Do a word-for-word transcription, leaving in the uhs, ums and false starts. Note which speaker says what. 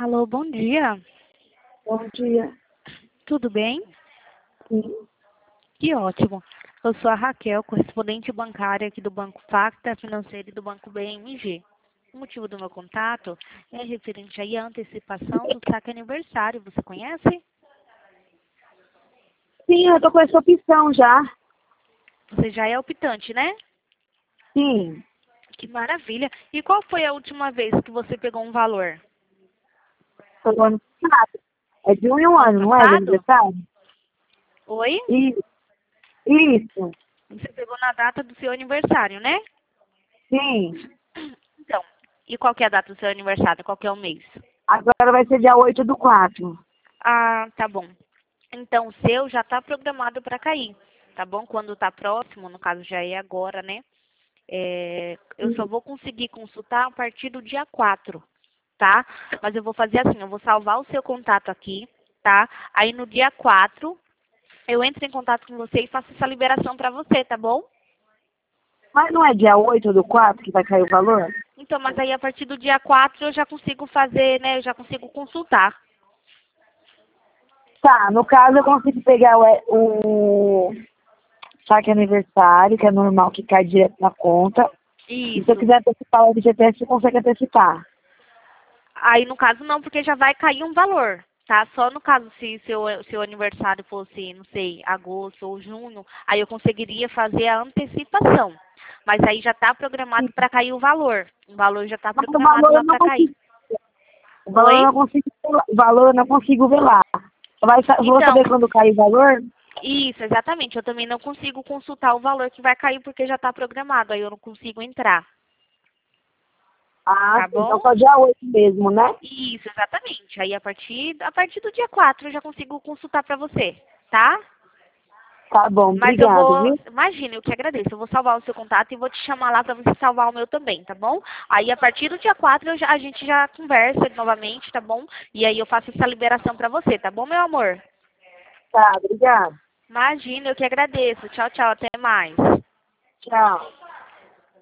Speaker 1: Alô, bom dia.
Speaker 2: Bom dia.
Speaker 1: Tudo bem?
Speaker 2: Sim.
Speaker 1: Que ótimo. Eu sou a Raquel, correspondente bancária aqui do Banco Facta Financeiro e do Banco B M G. O motivo do meu contato é referente aí à antecipação do saque aniversário. Você conhece?
Speaker 2: Sim, eu tô com essa opção já.
Speaker 1: Você já é optante, né?
Speaker 2: Sim.
Speaker 1: Que maravilha. E qual foi a última vez que você pegou um valor?
Speaker 2: Foi no ano passado. É de um em um
Speaker 1: Ano
Speaker 2: ano, não é, de
Speaker 1: passado?
Speaker 2: aniversário?
Speaker 1: Oi?
Speaker 2: Isso. Isso.
Speaker 1: Você pegou na data do seu aniversário, né?
Speaker 2: Sim.
Speaker 1: Então, e qual que é a data do seu aniversário? Qual que é o mês?
Speaker 2: Agora vai ser dia oito do quatro.
Speaker 1: Ah, tá bom. Então, o seu já está programado para cair, tá bom? Quando está próximo, no caso já é agora, né? É, eu só vou conseguir consultar a partir do dia quatro, tá? Mas eu vou fazer assim, eu vou salvar o seu contato aqui, tá? Aí no dia quatro, eu entro em contato com você e faço essa liberação para você, tá bom?
Speaker 2: Mas não é dia oito do quatro que vai cair o valor?
Speaker 1: Então, mas aí a partir do dia quatro eu já consigo fazer, né? Eu já consigo consultar.
Speaker 2: Tá, no caso eu consigo pegar o, o saque aniversário, que é normal, que cai direto na conta. E se eu
Speaker 1: Isso.
Speaker 2: quiser antecipar o F G T S, você consegue antecipar.
Speaker 1: Aí, no caso, não, porque já vai cair um valor, tá? Só no caso, se seu, seu aniversário fosse, não sei, agosto ou junho, aí eu conseguiria fazer a antecipação. Mas aí já está programado para cair o valor. O valor já está
Speaker 2: Mas o
Speaker 1: programado
Speaker 2: valor eu
Speaker 1: lá
Speaker 2: não
Speaker 1: para cair.
Speaker 2: consigo. O valor eu
Speaker 1: Oi?
Speaker 2: não consigo, o valor eu não consigo ver lá. Vai, sa- vou
Speaker 1: Então,
Speaker 2: saber quando cai o valor?
Speaker 1: isso, exatamente. Eu também não consigo consultar o valor que vai cair porque já está programado. Aí eu não consigo entrar,
Speaker 2: Ah,
Speaker 1: tá
Speaker 2: sim, então
Speaker 1: bom?
Speaker 2: só dia oito mesmo, né?
Speaker 1: Isso, exatamente. Aí a partir, a partir do dia quatro eu já consigo consultar para você, tá?
Speaker 2: Tá bom,
Speaker 1: Mas eu
Speaker 2: obrigado,
Speaker 1: vou,
Speaker 2: viu?
Speaker 1: imagina, eu que agradeço. Eu vou salvar o seu contato e vou te chamar lá para você salvar o meu também, tá bom? Aí a partir do dia quatro eu já- a gente já conversa novamente, tá bom? E aí eu faço essa liberação para você, tá bom, meu amor?
Speaker 2: Tá, obrigado.
Speaker 1: Imagina, eu que agradeço. Tchau, tchau, até mais.
Speaker 2: Tchau.